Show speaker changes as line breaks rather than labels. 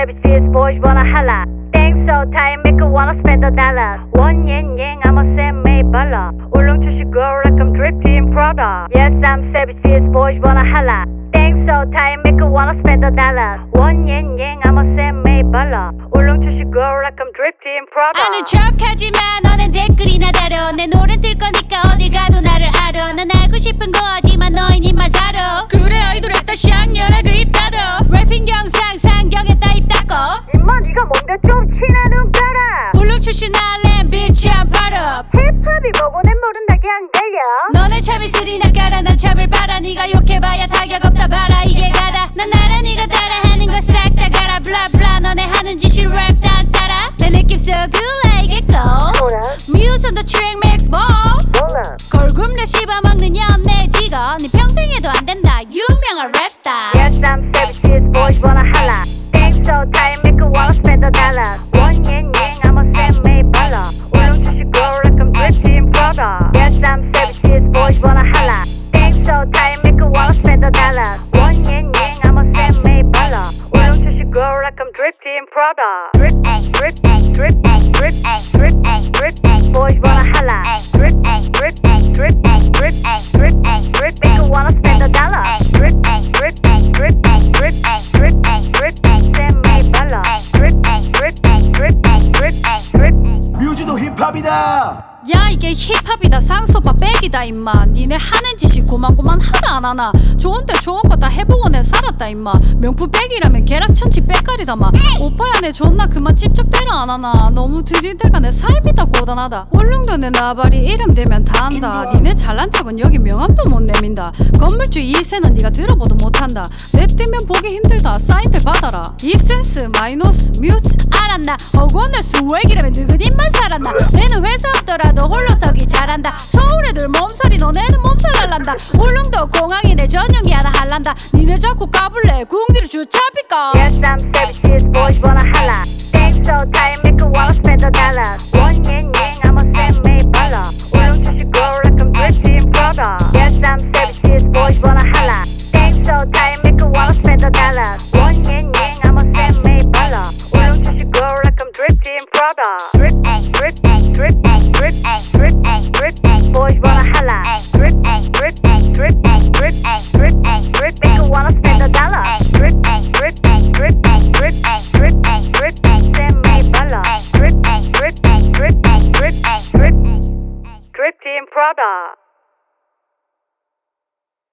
savage, these boys wanna holla. Things so tight, make her wanna spend the dollars. One yen yang, I'm a self-made baller. 울렁투시 girl like I'm dripped in Prada. Yes, I'm savage, these boys wanna holla. Things so tight, make her wanna spend the dollars. One yen yang, I'm a self-made baller. 울렁투시 girl like I'm dripped in Prada.
아는 척하지만 너는 댓글이나 달어. 내 노래 뜰 거니까 어딜 가도 나를 알아. 난 알고 싶은 거 하지만 너인 입만 살아. 그래 아이돌했다 샹녀라 그 입 닫아. 래핑 영상 상경했다 입 닫고.
임마 니가 뭔데 좀 친한 눈 깔아.
울릉 출신 알렘 비치 안 팔아.
힙합이 뭐고 내 모른다 그냥 들려.
너네 참 이슬이나 깔아. 난 참을 빨아. 네가 욕해봐야 타격 없다 봐라. 이게 가다. 난 나라 네가 따라하는 거 싹 다 가라. 블라블라 너네 하는 짓이 랩 다 따라. 내 느낌 so good like it go. Muse on the track makes ball. 걸굼내 씹어먹는 연내 직업. 네 평생에도 안 된다 유명한 랩스타.
Yes, I'm savage, these boys wanna holla. Things so tight, make her wanna spend the dollars. One yen yang, I'm a self-made baller. 울렁투시 girl like I'm dripped in Prada. Yes, I'm savage, these boys wanna holla. Things so tight, make her wanna spend the dollars. One yen yang, I'm a self-made baller. 울렁투시 girl like I'm dripped in Prada. Drip, drip, drip, drip, drip, drip, boys wanna holla. Drip, drip, drip, drip, drip, drip, make her wanna spend the dollars. Drip, drip, drip, drip, drip, drip, self-made baller. Drip, drip, drip, drip, drip.
뮤즈도 힙합이다.
야 이게 힙합이다 상소바 백이다 임마. 니네 하는 짓이 고만고만 하나 안 하나. 좋은데 좋은 거 다 해보고 내 살았다 임마. 명품 백이라면 개락천치 백깔이다 마. 오빠야 내 존나 그만 찝쩍대라 안 하나. 너무 들이대가 내 삶이다 고단하다. 울릉도 내 나발이 이름 대면 다 안다. 니네 잘난 척은 여기 명함도 못 내민다. 건물주 이세는 니가 들어보도 못한다. 내 뜨면 보기 힘들다 사인들 받아라. 이센스 마이너스 뮤즈 알았나. 어고늘 스웩이라면 너희 입만 살았나. 내는 회사 없더라 너 홀로 서기 잘한다. 서울 애들 몸살이 너네는 몸살 날란다. 울릉도 공항이 내 전용기 하나 할란다. 니네 자꾸 까불래 궁디를 주차할까.
Yes, I'm savage, these boys wanna holla. Things so tight, make her wanna spend the dollars. One yen yang, I'm a self-made baller. 울렁투시 girl like I'm dripped in Prada. Yes, I'm savage, these boys wanna holla. Things so tight, make her wanna spend the dollars. One yen yang, I'm a self-made baller. 울렁투시 girl like I'm dripped in Prada. Drip, drip, drip, drip, drip, drip, boys wanna holla. Drip, drip, drip, drip, drip, drip, make her wanna spend the dollars. Drip, drip, drip, drip, drip, drip, self-made baller. Drip, drip, drip, drip, drip, dripped in Prada.